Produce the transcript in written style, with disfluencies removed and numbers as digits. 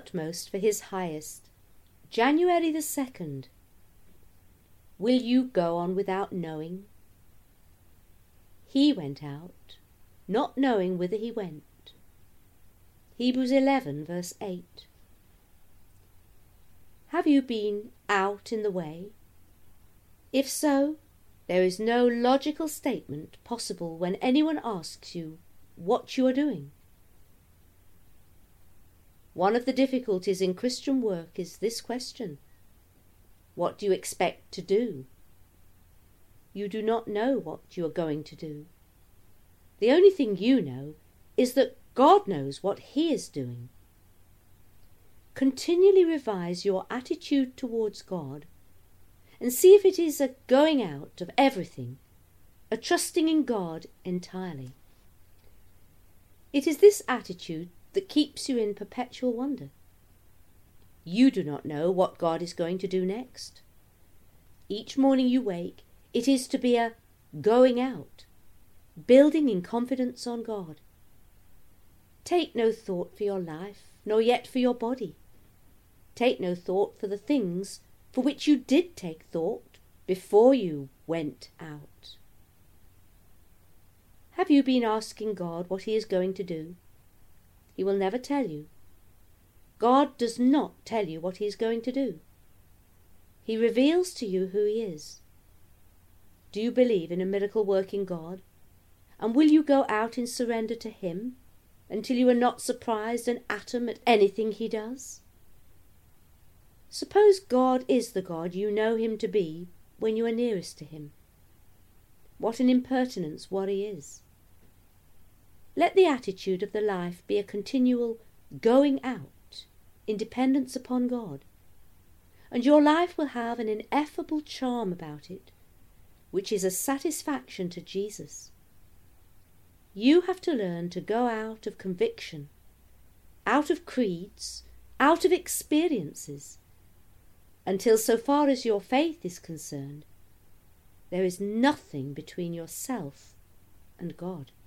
utmost for his highest. January the 2nd. Will you go on without knowing? He went out, not knowing whither he went. Hebrews 11 verse 8. Have you been out in the way? If so, there is no logical statement possible when anyone asks you what you are doing. One of the difficulties in Christian work is this question: what do you expect to do? You do not know what you are going to do. The only thing you know is that God knows what He is doing. Continually revise your attitude towards God and see if it is a going out of everything, a trusting in God entirely. It is this attitude that keeps you in perpetual wonder. You do not know what God is going to do next. Each morning you wake, it is to be a going out, building in confidence on God. Take no thought for your life, nor yet for your body. Take no thought for the things for which you did take thought before you went out. Have you been asking God what He is going to do? He will never tell you. God does not tell you what He is going to do. He reveals to you who He is. Do you believe in a miracle-working God? And will you go out in surrender to Him until you are not surprised an atom at anything He does? Suppose God is the God you know Him to be when you are nearest to Him. What an impertinence worry is. Let the attitude of the life be a continual going out in dependence upon God, and your life will have an ineffable charm about it, which is a satisfaction to Jesus. You have to learn to go out of conviction, out of creeds, out of experiences, until so far as your faith is concerned, there is nothing between yourself and God.